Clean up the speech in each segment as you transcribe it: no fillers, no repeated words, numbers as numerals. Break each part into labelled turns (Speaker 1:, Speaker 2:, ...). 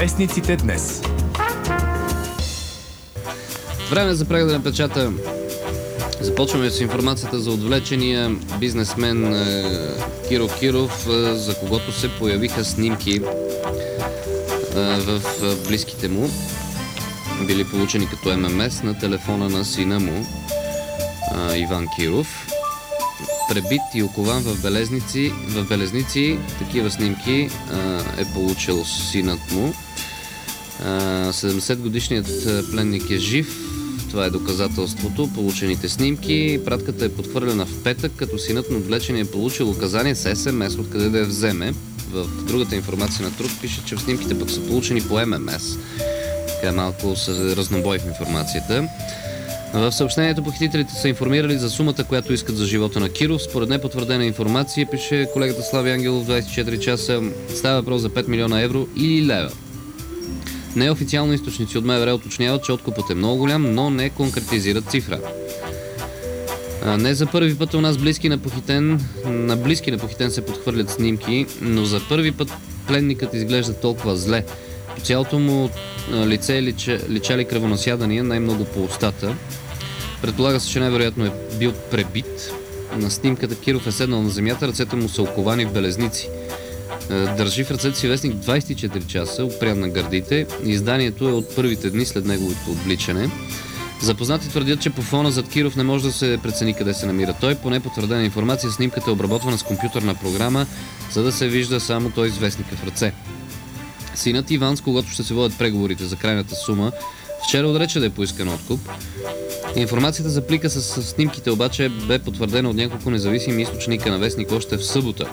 Speaker 1: Вестниците днес.
Speaker 2: Време за преглед на печата. Започваме с информацията за отвлечения бизнесмен Киро Киров, за когото се появиха снимки в близките му. Били получени като ММС на телефона на сина му, Иван Киров. Пребит и окован в белезници. Такива снимки е получил синът му. 70-годишният пленник е жив. Това е доказателството. Получените снимки. Пратката е подхвърлена в петък, като синът на отвлечения е получил указание с СМС, откъде да я вземе. В другата информация на Труд пише, че в снимките пък са получени по ММС. Така малко са разнобой в информацията. В съобщението похитителите са информирали за сумата, която искат за живота на Киров. Според непотвърдена информация, пише колегата Слави Ангелов в 24 часа, става въпрос за 5 милиона евро или лева. Неофициално източници от МВР уточняват, че откупът е много голям, но не конкретизират цифра. Не за първи път у нас на близки на похитен се подхвърлят снимки, но за първи път пленникът изглежда толкова зле. По цялото му лице личали кръвонасядания, най-много по устата. Предполага се, че най-вероятно е бил пребит. На снимката Киров е седнал на земята, ръцете му са оковани в белезници. Държи в ръцете си вестник 24 часа, опрян на гърдите. Изданието е от първите дни след неговото отвличане. Запознати твърдят, че по фона зад Киров не може да се прецени къде се намира той. По непотвърдена информация, снимката е обработвана с компютърна програма, за да се вижда само той с вестника в ръце. Синът Иван, с когото ще се водят преговорите за крайната сума, вчера отрече да е поискан откуп. Информацията за плика с снимките обаче бе потвърдена от няколко независими източника на вестник още в събота.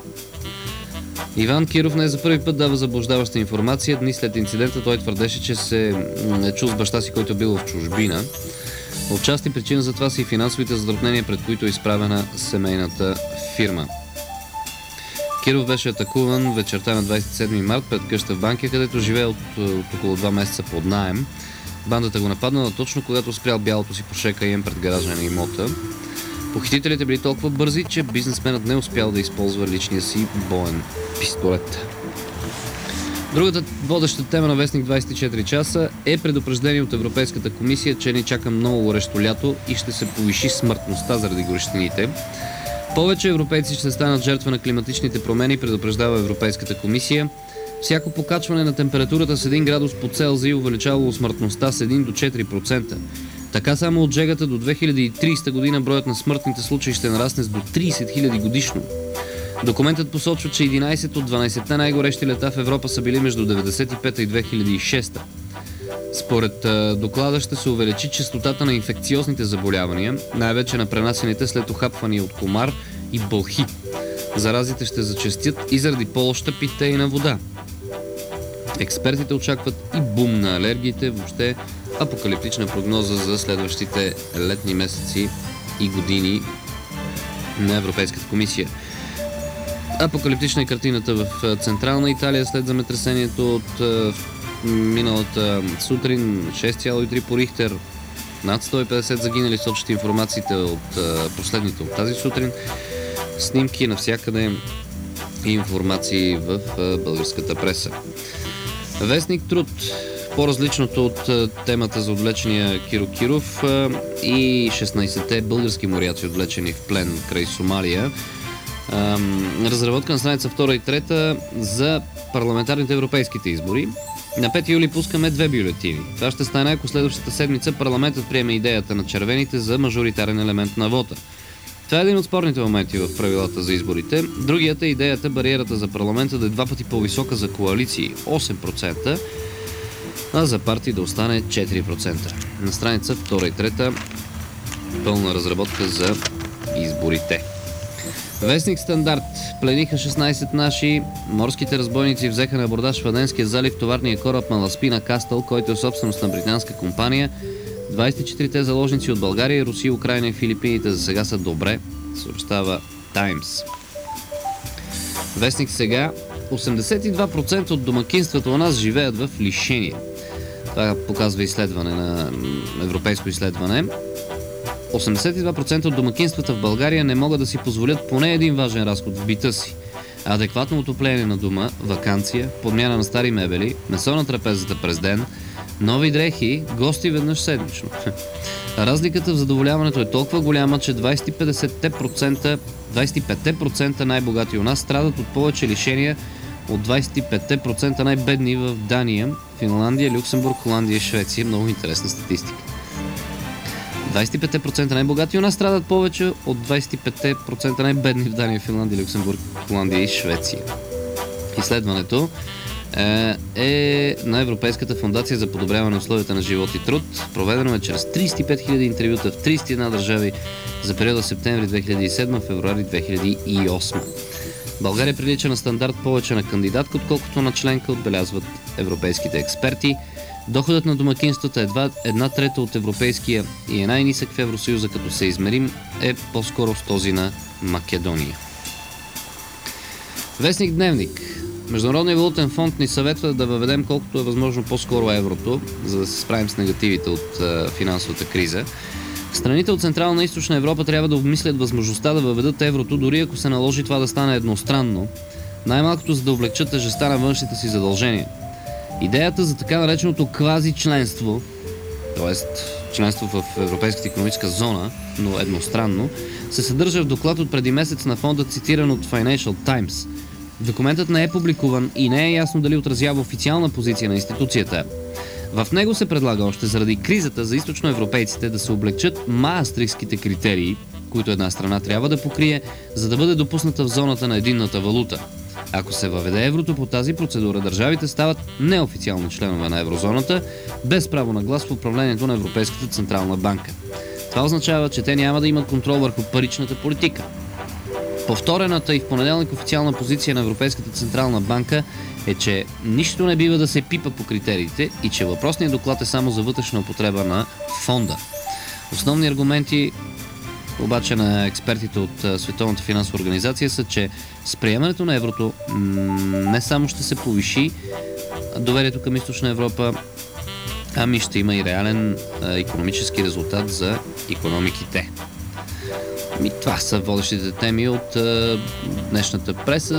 Speaker 2: Иван Киров не за първи път дава заблуждаваща информация. Дни след инцидента той твърдеше, че се е чул с баща си, който е бил в чужбина. Отчасти причина за това са и финансовите затруднения, пред които е изправена семейната фирма. Киров беше атакуван вечерта на 27 март пред къща в Банкя, където живее от около 2 месеца под наем. Бандата го нападнала точно когато спрял бялото си Порше Кайен пред гаража на имота. Похитителите били толкова бързи, че бизнесменът не успял да използва личния си боен пистолет. Другата водеща тема на вестник 24 часа е предупреждение от Европейската комисия, че ни чака много горещо лято и ще се повиши смъртността заради горещините. Повече европейци ще станат жертва на климатичните промени, предупреждава Европейската комисия. Всяко покачване на температурата с 1 градус по Целзий увеличавало смъртността с 1 до 4%. Така само от жегата до 2030 година броят на смъртните случаи ще нарасне с до 30 000 годишно. Документът посочва, че 11 от 12 най-горещи лета в Европа са били между 1995 и 2006. Според доклада ще се увеличи честотата на инфекциозните заболявания, най-вече на пренасените след ухапвания от комар и бълхи. Заразите ще зачестят и заради по-лоша питейна вода. Експертите очакват и бум на алергиите, въобще апокалиптична прогноза за следващите летни месеци и години на Европейската комисия. Апокалиптична е картината в Централна Италия след земетресението от миналата сутрин, 6,3 по Рихтер, над 150 загинали, сочат информациите от последните от тази сутрин, снимки навсякъде и информации в българската преса. Вестник Труд, по-различното от темата за отвлечения Киро Киров и 16-те български моряци, отвлечени в плен край Сомалия. Разработка на страница 2 и 3 за парламентарните европейските избори. На 5 юли пускаме 2 бюлетини. Това ще стане, ако следващата седмица парламентът приеме идеята на червените за мажоритарен елемент на вота. Това е един от спорните моменти в правилата за изборите. Другият е идеята бариерата за парламента да е 2 пъти по-висока за коалиции – 8%, а за партии да остане 4%. На страница 2 и 3 пълна разработка за изборите. Вестник Стандарт. Плениха 16 наши. Морските разбойници взеха на абордаж в Аденския залив товарния кораб Маласпина Кастъл, който е собственост на британска компания. 24-те заложници от България, Русия, Украйна и Филипините за сега са добре, съобщава Таймс. Вестник Сега. 82% от домакинствата у нас живеят в лишение. Това показва изследване на европейско изследване. 82% от домакинствата в България не могат да си позволят поне един важен разход в бита си. адекватно отопление на дома, ваканция, подмяна на стари мебели, месо на трапезата през ден, нови дрехи, гости веднъж седмично. Разликата в задоволяването е толкова голяма, че 25% най-богати у нас страдат от повече лишения от 25% най-бедни в Дания, Финландия, Люксембург, Холандия и Швеция. Много интересна статистика. 25% най-богати у нас страдат повече от 25% най-бедни в Дания, Финландия, Люксембург, Холандия и Швеция. Изследването е на Европейската фондация за подобряване на условията на живот и труд. Проведено е чрез 35 000 интервюта в 31 държави за периода септември 2007 – февруари 2008. България прилича на стандарт повече на кандидатка, отколкото на членка, отбелязват европейските експерти. Доходът на домакинствата едва 1/3 от европейския и е най-нисък в Евросъюза, като се измерим е по-скоро с този на Македония. Вестник Дневник. Международният валутен фонд ни съветва да въведем колкото е възможно по-скоро еврото, за да се справим с негативите от финансовата криза. Страните от Централна и Източна Европа трябва да обмислят възможността да въведат еврото, дори ако се наложи това да стане едностранно, най-малкото за да облегчат тежестта на външните си задължения. Идеята за така нареченото квази-членство, т.е. членство в Европейската икономическа зона, но едностранно, се съдържа в доклад от преди месец на фонда, цитиран от Financial Times. Документът не е публикуван и не е ясно дали отразява официална позиция на институцията. В него се предлага още заради кризата за източноевропейците да се облегчат маастрихтските критерии, които една страна трябва да покрие, за да бъде допусната в зоната на единната валута. Ако се въведе еврото по тази процедура, държавите стават неофициални членове на еврозоната, без право на глас в управлението на Европейската централна банка. Това означава, че те няма да имат контрол върху паричната политика. Повторената и в понеделник официална позиция на Европейската централна банка е, че нищо не бива да се пипа по критериите и че въпросният доклад е само за вътрешна употреба на фонда. Основни аргументи обаче на експертите от Световната финансова организация са, че с приемането на еврото не само ще се повиши доверието към Източна Европа, ами ще има и реален икономически резултат за икономиките. Това са водещите теми от днешната преса.